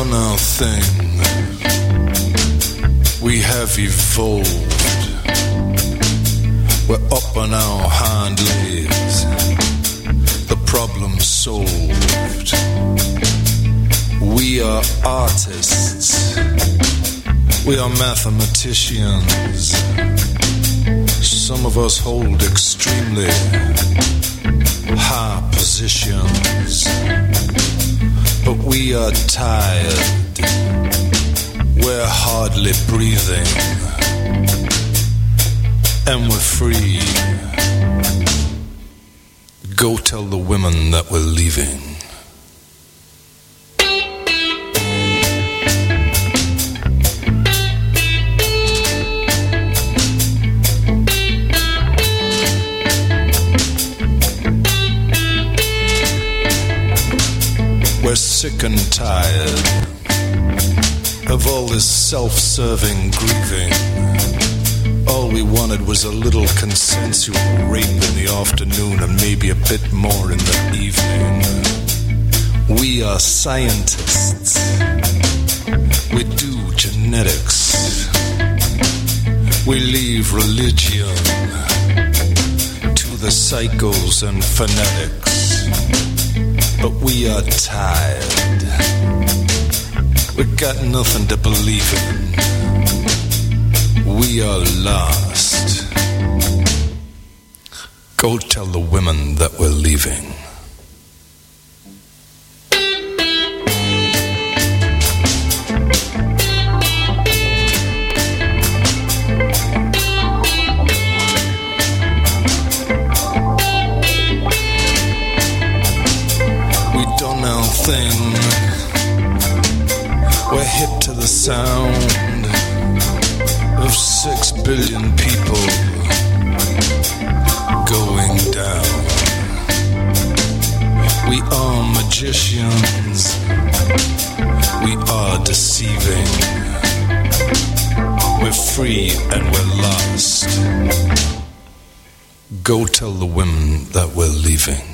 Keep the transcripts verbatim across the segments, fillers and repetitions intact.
done our thing. We have evolved. We're up on our hind legs. The problem's solved. We are artists. We are mathematicians. Some of us hold extremely high positions. But we are tired. We're hardly breathing. And we're free. Go tell the women that we're leaving. We're sick and tired of all this self-serving grieving. All we wanted was a little consensual rape in the afternoon and maybe a bit more in the evening. We are scientists. We do genetics. We leave religion to the psychos and phonetics. But we are tired. We got nothing to believe in. We are lost. Go tell the women that we're leaving. We've done our thing. We're hip to the sound of six billion people going down. We are magicians. We are deceiving. We're free and we're lost. Go tell the women that we're leaving.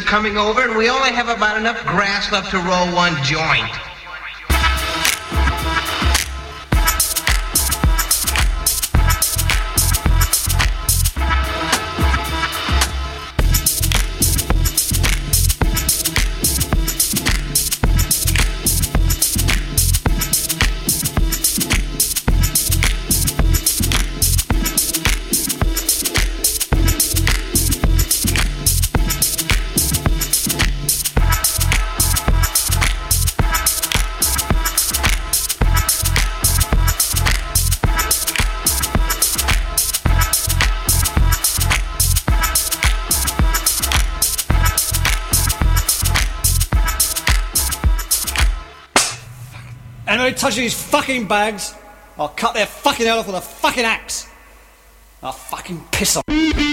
coming over, and we only have about enough grass left to roll one joint. Anybody touching these fucking bags, I'll cut their fucking head off with a fucking axe. I'll fucking piss off.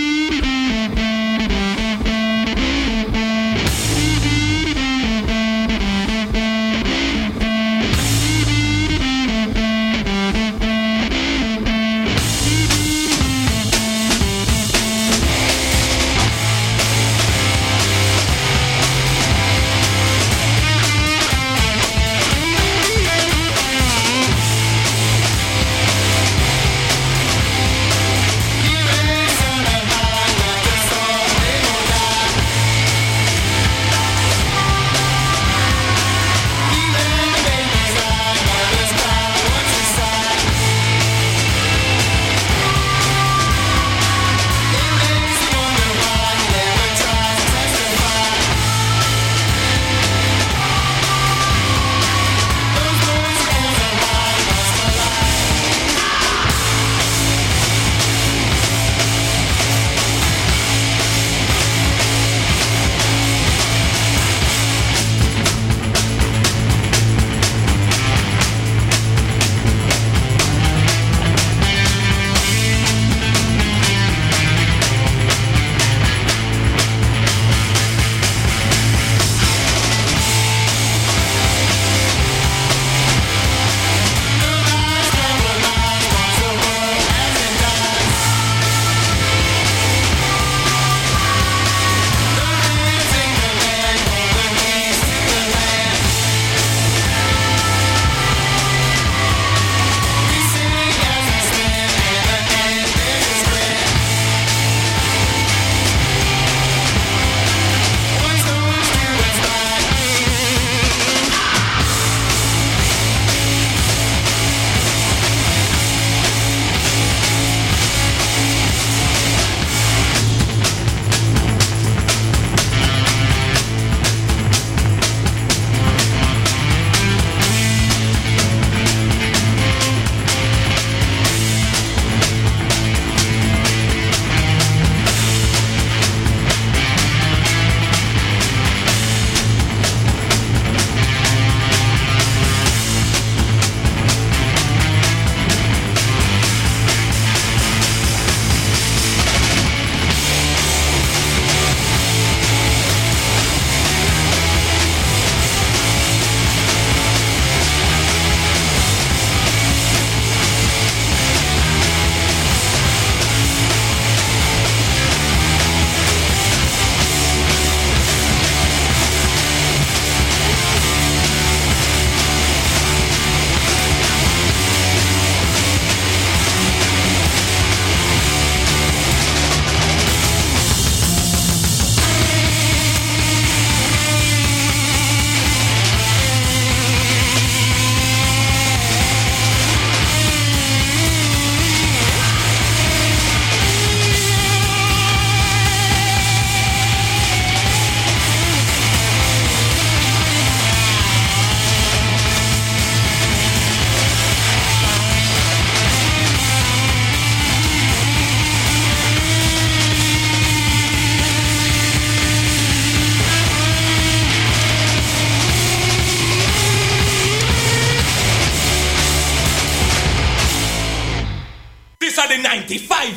ninety-five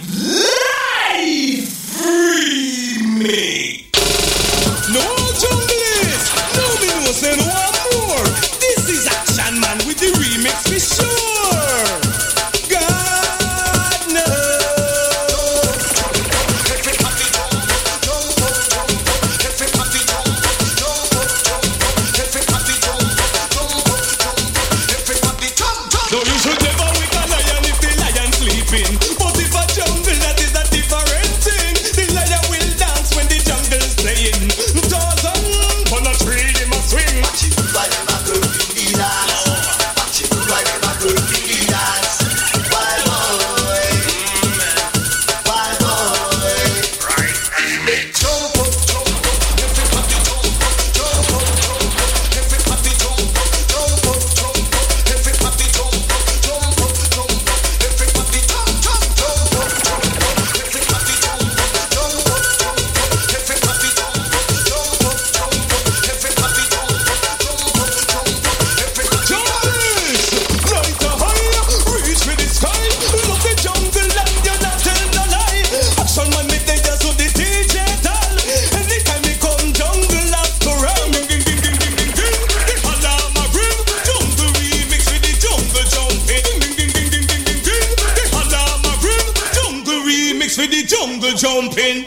Live Remix. No junglist, no me no say no more. This is Action Man with the remix for sure. God knows. jumping.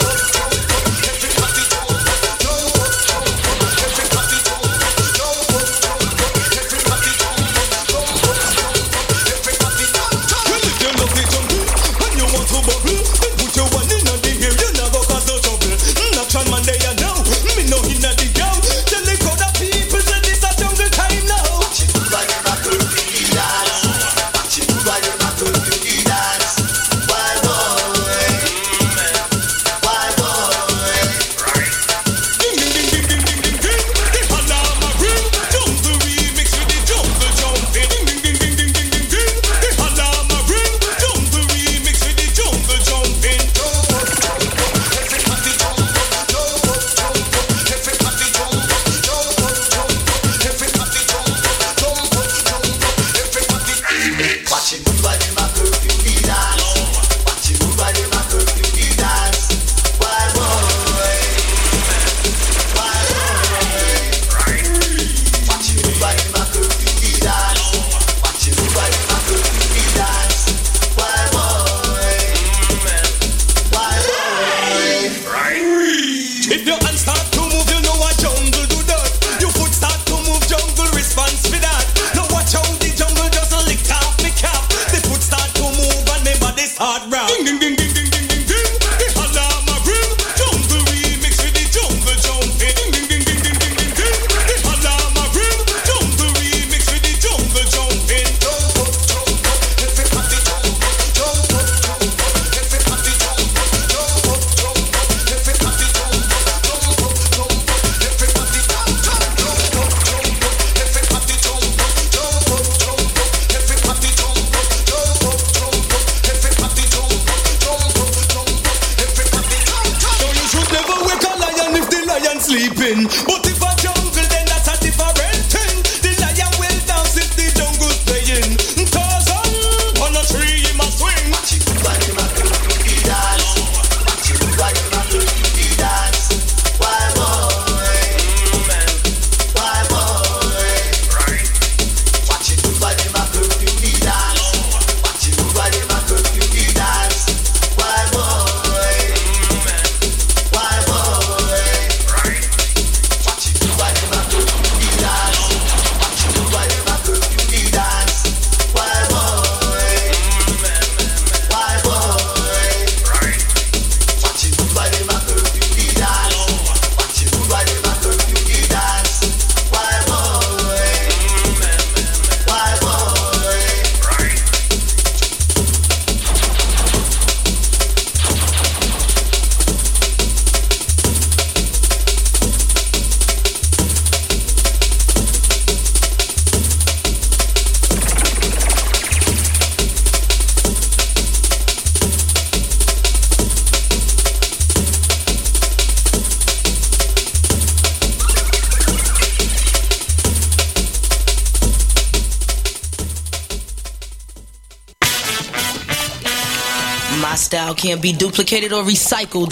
Style can't be duplicated or recycled.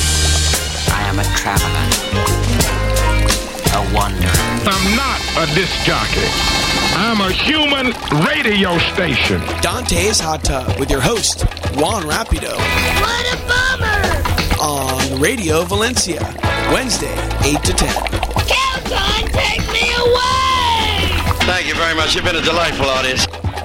I am a traveler, a wanderer. I'm not a disc jockey. I'm a human radio station. Dante's Hot Tub with your host, Juan Rapido. What a bummer! On Radio Valencia, Wednesday, eight to ten. Kelton, take me away! Thank you very much. You've been a delightful audience.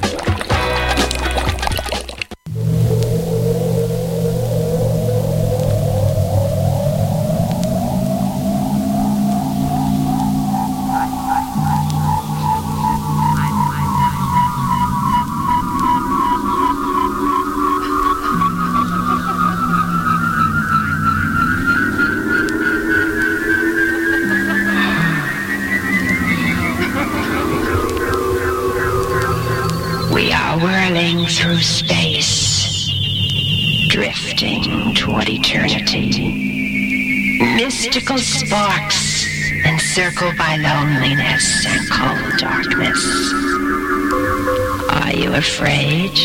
Whirling through space, drifting toward eternity. Mystical sparks encircled by loneliness and cold darkness. Are you afraid?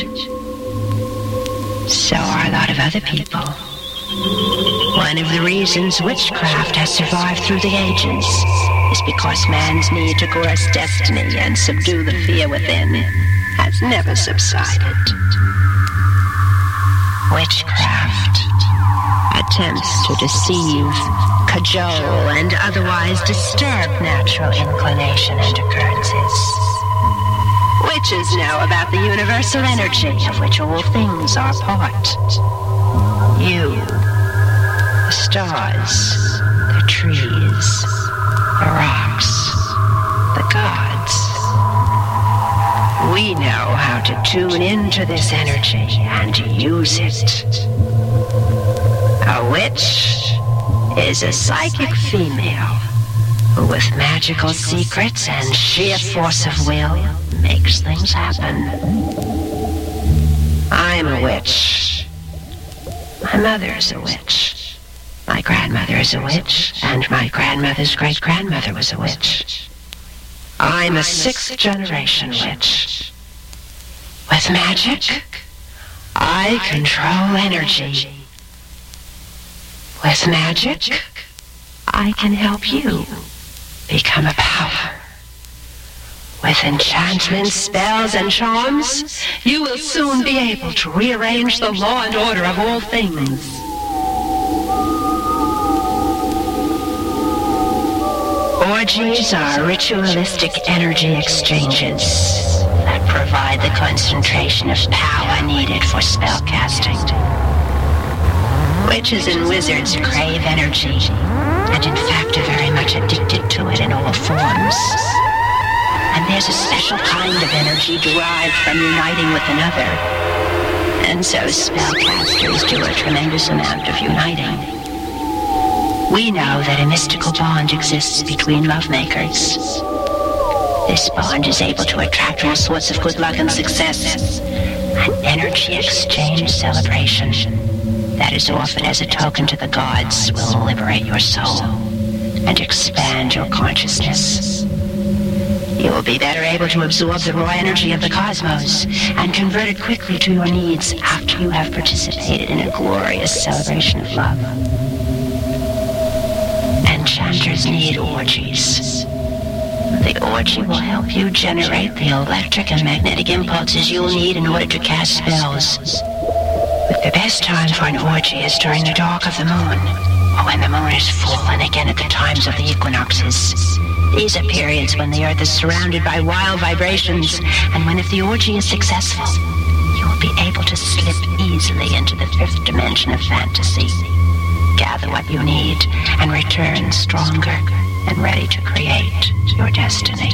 So are a lot of other people. One of the reasons witchcraft has survived through the ages is because man's need to grasp destiny and subdue the fear within has never subsided. Witchcraft attempts to deceive, cajole, and otherwise disturb natural inclination and occurrences. Witches know about the universal energy of which all things are part. You, the stars, the trees, the rocks, the gods. We know how to tune into this energy and use it. A witch is a psychic female who, with magical secrets and sheer force of will, makes things happen. I'm a witch. My mother's a witch. My grandmother is a witch, and my grandmother's great-grandmother was a witch. I'm a sixth generation witch. With magic, I control energy. With magic, I can help you become a power. With enchantments, spells, and charms, you will soon be able to rearrange the law and order of all things. Orgies are ritualistic energy exchanges that provide the concentration of power needed for spellcasting. Witches and wizards crave energy, and in fact are very much addicted to it in all forms. And there's a special kind of energy derived from uniting with another. And so spellcasters do a tremendous amount of uniting. We know that a mystical bond exists between lovemakers. This bond is able to attract all sorts of good luck and success. An energy exchange celebration that is offered as a token to the gods will liberate your soul and expand your consciousness. You will be better able to absorb the raw energy of the cosmos and convert it quickly to your needs after you have participated in a glorious celebration of love. Enchanters need orgies. The orgy will help you generate the electric and magnetic impulses you'll need in order to cast spells. But the best time for an orgy is during the dark of the moon, or when the moon is full, and again at the times of the equinoxes. These are periods when the earth is surrounded by wild vibrations, and when, if the orgy is successful, you will be able to slip easily into the fifth dimension of fantasy. Gather what you need and return stronger and ready to create your destiny.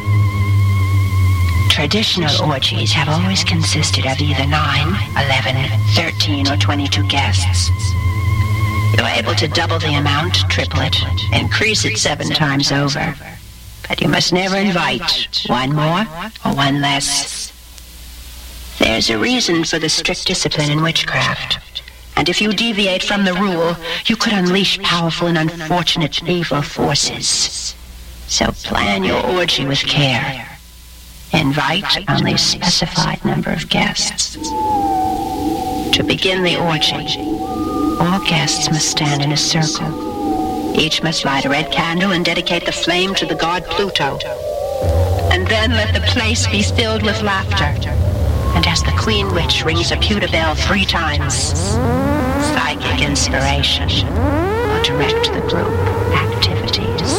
Traditional orgies have always consisted of either nine, eleven, thirteen, or twenty-two guests. You're able to double the amount, triple it, increase it seven times over. But you must never invite one more or one less. There's a reason for the strict discipline in witchcraft. And if you deviate from the rule, you could unleash powerful and unfortunate evil forces. So plan your orgy with care. Invite only a specified number of guests. To begin the orgy, all guests must stand in a circle. Each must light a red candle and dedicate the flame to the god Pluto. And then let the place be filled with laughter. And as the Queen Witch rings a pewter bell three times, psychic inspiration will direct the group activities.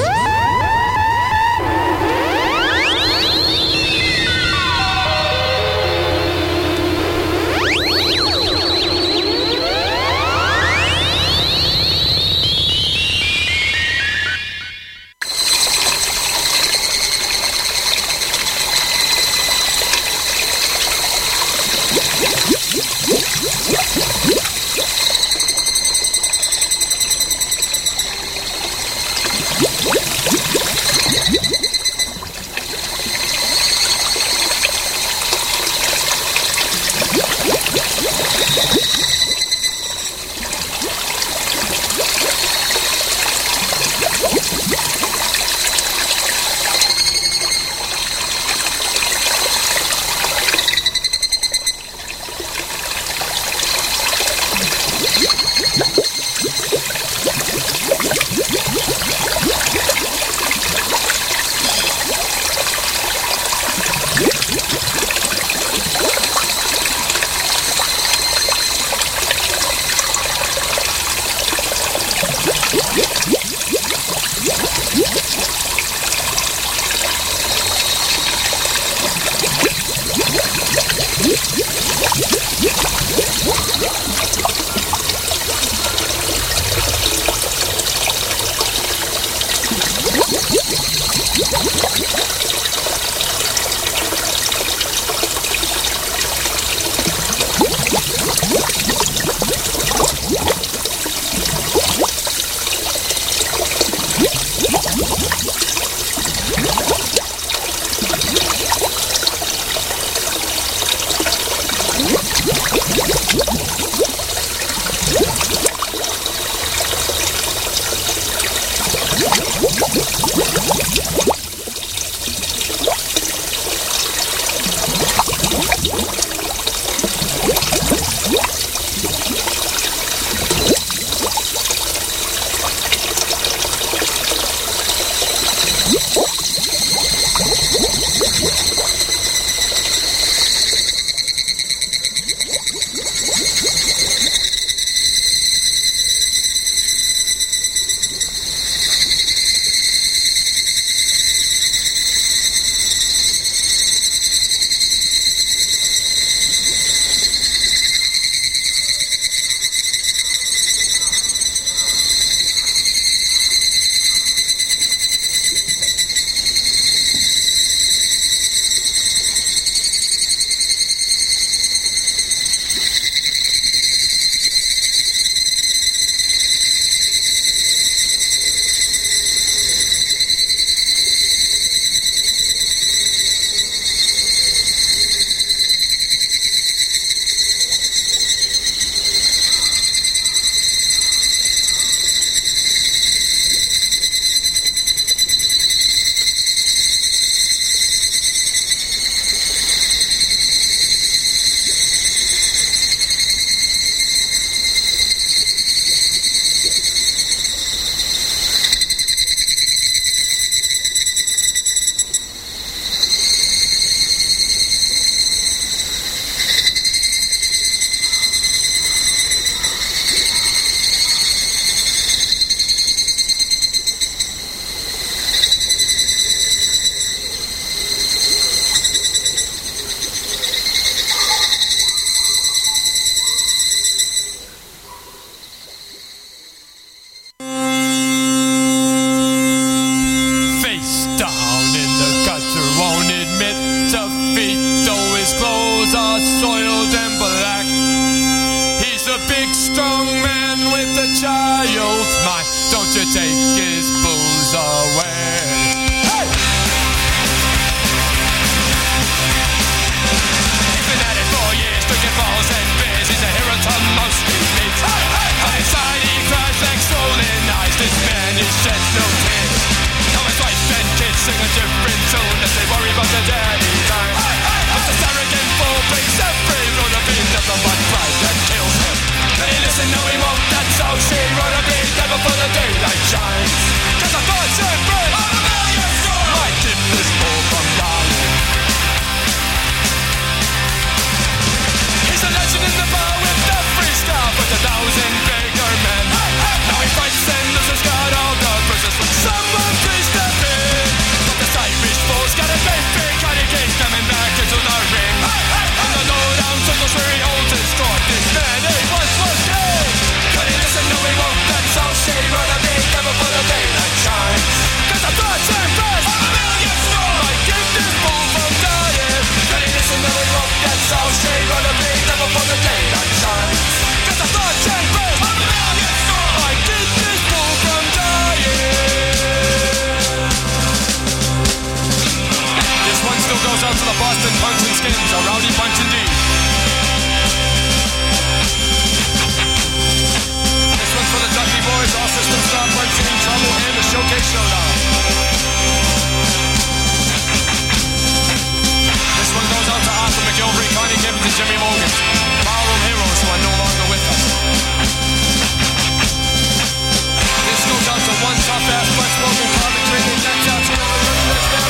strong man with a child's mind. Don't you take his booze away. Hey! He's been at it for years, drinking balls and beers. He's a hero to most we meet. Hey, hey, hey. But inside he cries like swollen eyes. This man is shed no tears. Now his wife and kids sing a different tune as they worry about their daddy time. Hey, hey, hey. But this arrogant fool breaks every rule of being nothing but pride that kills him. Can he listen? No, he won't. That's how she wrote a beat never for the daylight shines. Cause I thought she'd break a million stars. Might keep this fool from dying. He's a legend in the bar with the freestyle for the thousand bigger men. Hey, hey, now he fights and loses, got all the bruises from someone please step in. But this Irish fool's got a great big honey cake coming back into the ring. Hey, hey, hey. And the lowdown circles where he holds his court. This man, he once was king. Can he listen? No, he won't. That's how she run a beat never for the daylight shines. Cause I thought she'd break a million stars. Might keep this fool from dying. Can he listen? No, he won't. That's how she run a beat never for the daylight shines. Cause I thought she'd break a million stars. Might keep this fool from dying. This one still goes out to the Boston Punch and Skins, a rowdy bunch indeed. This one's for the Ducky Boys, all systems stop, punching trouble, and the Showcase Showdown. This one goes out to Arthur McGilvery, Connie Gibbons, and Jimmy Morgan, ballroom heroes who are no longer with us. This goes out to one tough-ass, much-spoken, carbon-drinking, that's out to the rest of the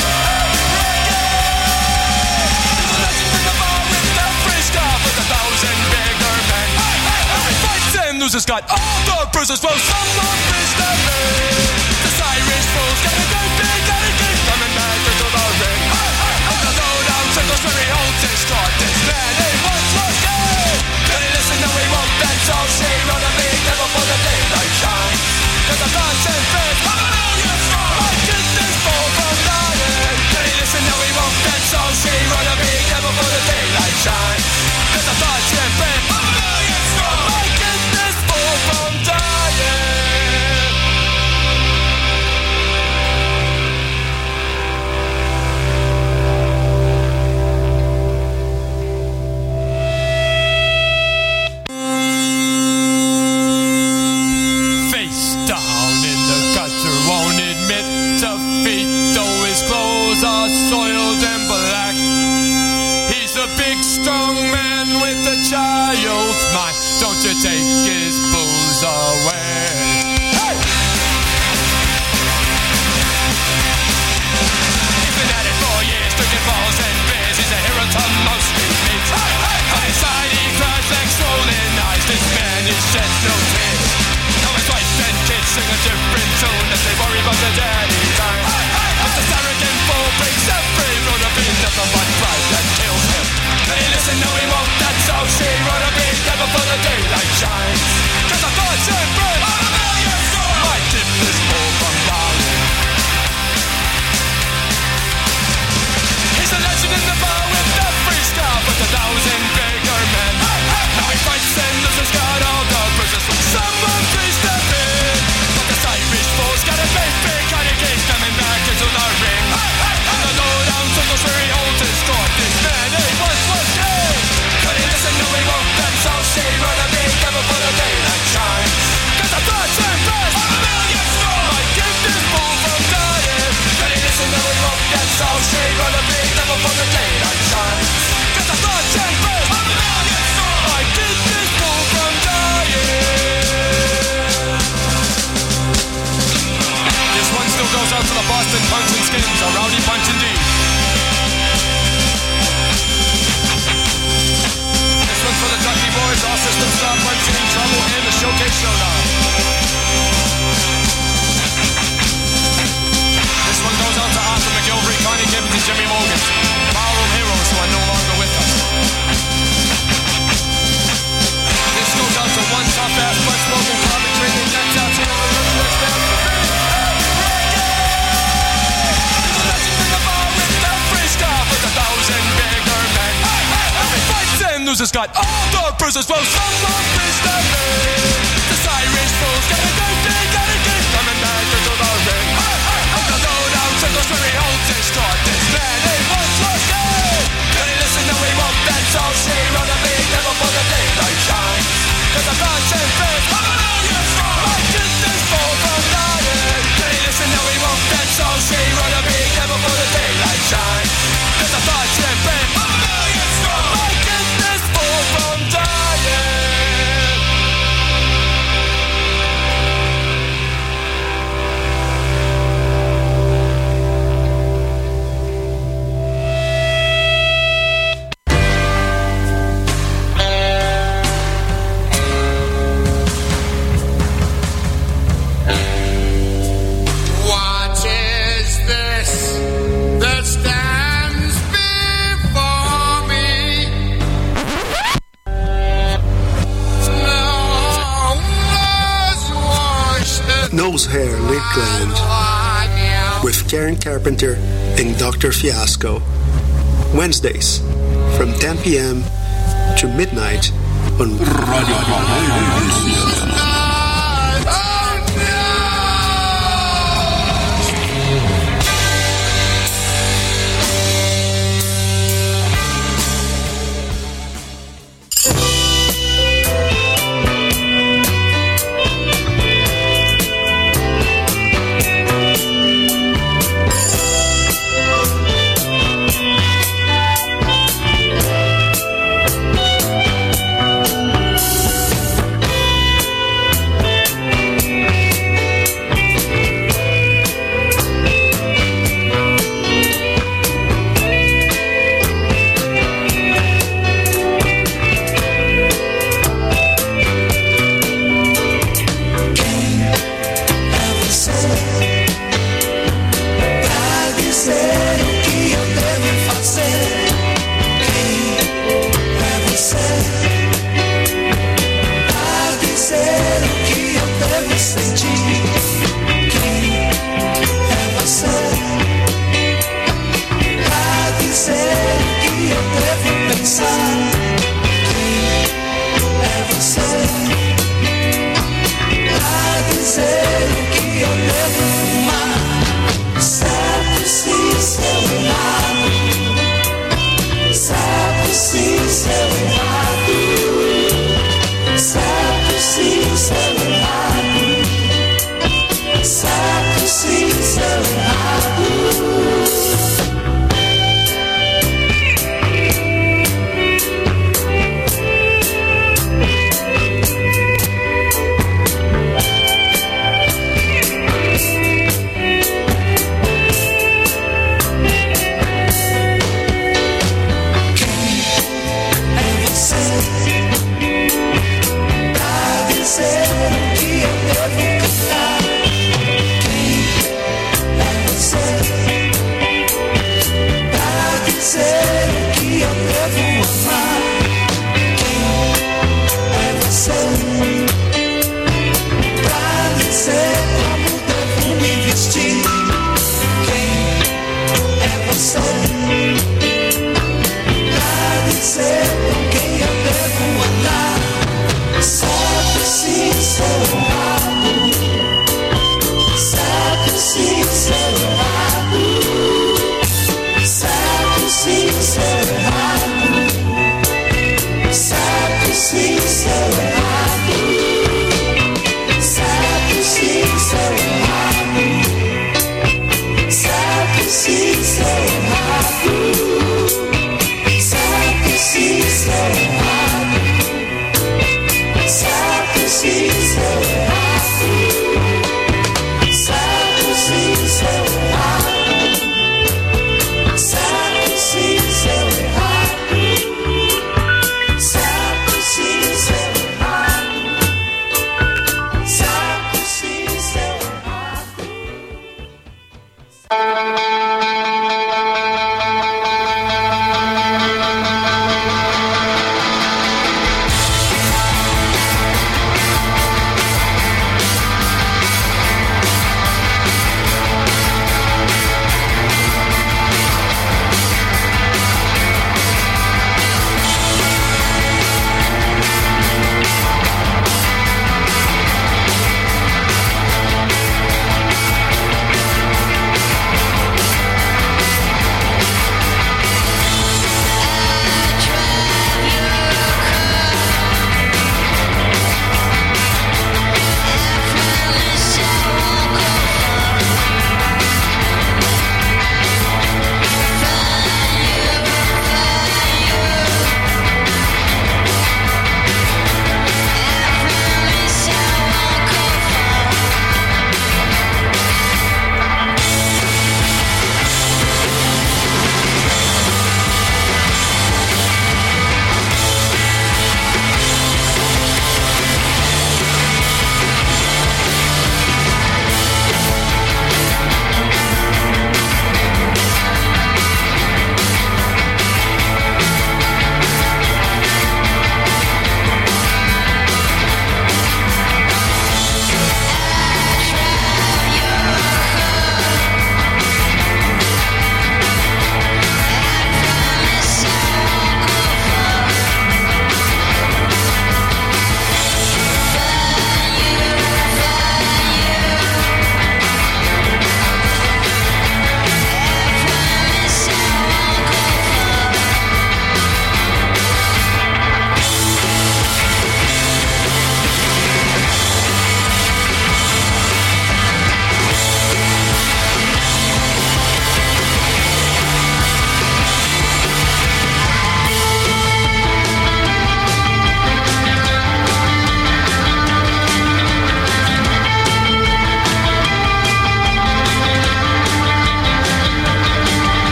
Losers got all the bruises, well, someone please step in. This Irish fool's got a great big, got a gig coming back into the ring. And the lowdown circles where he holds his court. This man, he once was king. Can he listen? No, he won't. That's all she run a beat never for the daylight shines. Cause the thoughts and fears of a million stars might keep this fool from dying. Can he listen? No, he won't. That's all she run a beat never for the daylight shines. Cause the thoughts and fears of a million stars might keep this fool from dying. Face down in the gutter, won't admit defeat, though his clothes are soiled and black. He's a big strong man with a child's mind. Don't you take his booze away. Hey! He's been at it for years, drinking balls and beers. He's a hero to most we meet. Hey, hey, hey. Inside he cries like swollen eyes. This man is shed no tears. Now his wife and kids sing a different tune as they worry about their daddy time. Hey, hey, hey. But this arrogant fool breaks every rule of being nothing but pride that kills him. Can he listen? No, he won't. That's how she run a beat never for the daylight shines. Cause I thought she'd break blues has got all the bruises. Well, someone please tell me. This Irish fool's got a good thing, got a good coming back into the ring. On the low-down circles where he holds his court. This man, he once was dead. Can he listen to we won't dance all she run a big devil for the daylight shines. Cause the thoughts and fears, oh no, you're strong. My goodness, fall from dying. Can he listen to we won't dance all she run a big devil for the daylight shines. Cause the thoughts and fears, oh no, you're strong. My goodness, fall from dying. Nose Hair Lakeland with Karen Carpenter and Doctor Fiasco. Wednesdays from ten p.m. to midnight on Radio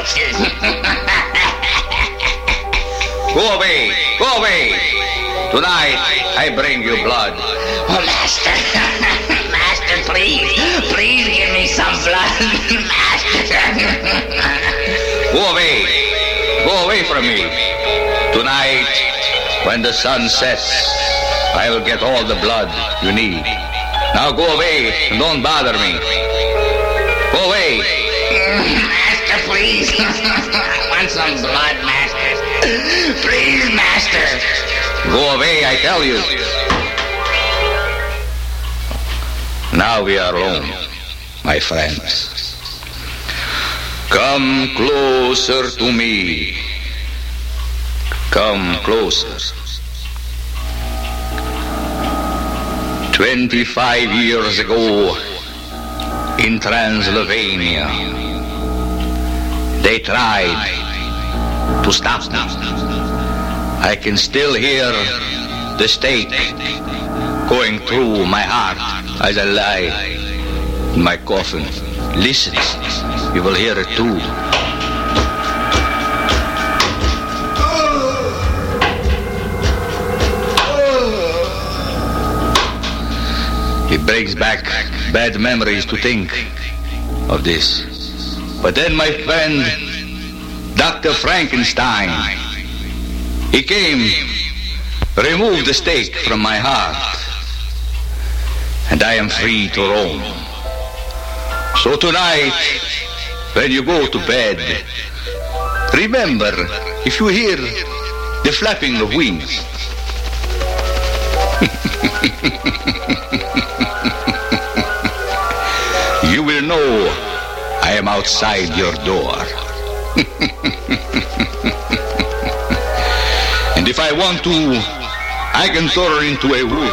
corpses. Go away, go away. Tonight I bring you blood. Oh, Master, Master, please, please give me some blood, Master. Go away, go away from me. Tonight, when the sun sets, I will get all the blood you need. Now go away and don't bother me. Go away. Master, please. I want some blood, Master. Please, Master. Go away, I tell you. Now we are alone, my friends. Come closer to me. Come closer. Twenty-five years ago, in Transylvania, they tried to stop me. I can still hear the stake going through my heart as I lie in my coffin. Listen, you will hear it too. It brings back bad memories to think of this. But then my friend, Doctor Frankenstein, he came, removed the stake from my heart, and I am free to roam. So tonight, when you go to bed, remember, if you hear the flapping of wings, you will know I am outside your door. And if I want to, I can turn into a wolf.